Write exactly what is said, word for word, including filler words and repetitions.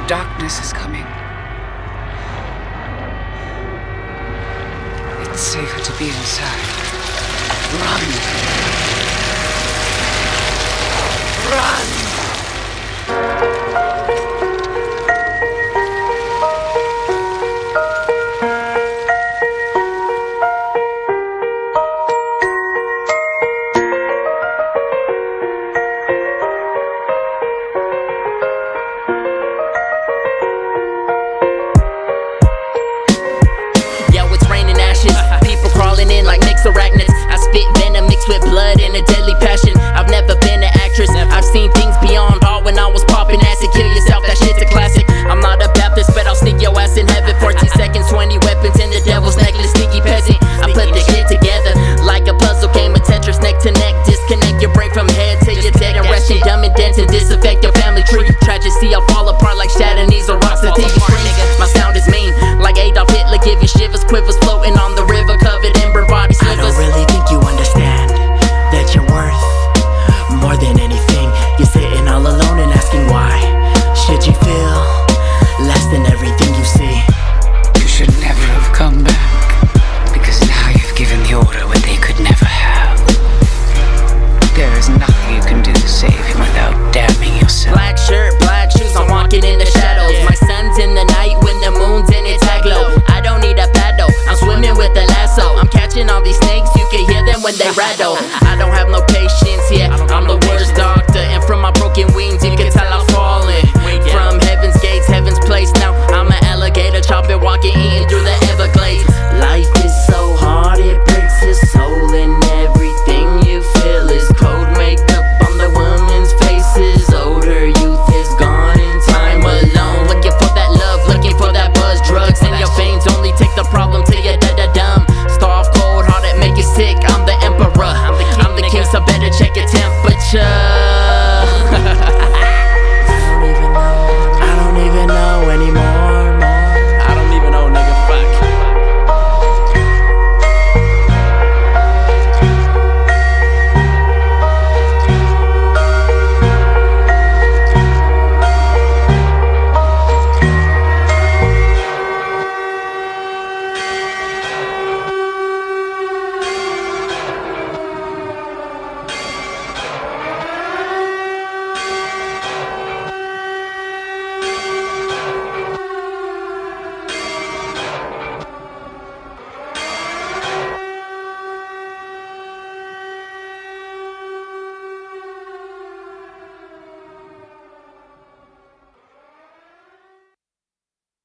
Darkness is coming. It's safer to be inside. Run! Run! People crawling in like mixed arachnids. I spit venom mixed with blood and a deadly passion. I've never been an actress. I've seen things beyond art when I was popping acid. Kill yourself, that shit's a classic. I'm not a Baptist, but I'll sneak your ass in heaven. fourteen seconds, twenty weapons, and the devil's necklace. Sneaky peasant. I put the shit together like a puzzle game of Tetris, neck to neck. Disconnect your brain from head to your dead and resting dumb and dense and disaffect your family tree. Tragedy, I'll fall apart like Shadows or rocks. The T V screen. My sound is mean like Adolf Hitler. Give you shivers, quivers floating on the river, covered in body slivers. I don't really think you understand that you're worth more than anything. You're sitting all alone and asking why should you feel less than everything you see. You should never have come back, because now you've given the order what they could never have. There is nothing you can do to save him without damning yourself. Black shirt, black shoes, I'm walking in the shadows. My sun's in the night when the moon's in its aglow. I don't need a paddle, I'm swimming with a lasso. I'm catching all these snakes, you can hear them when they rattle.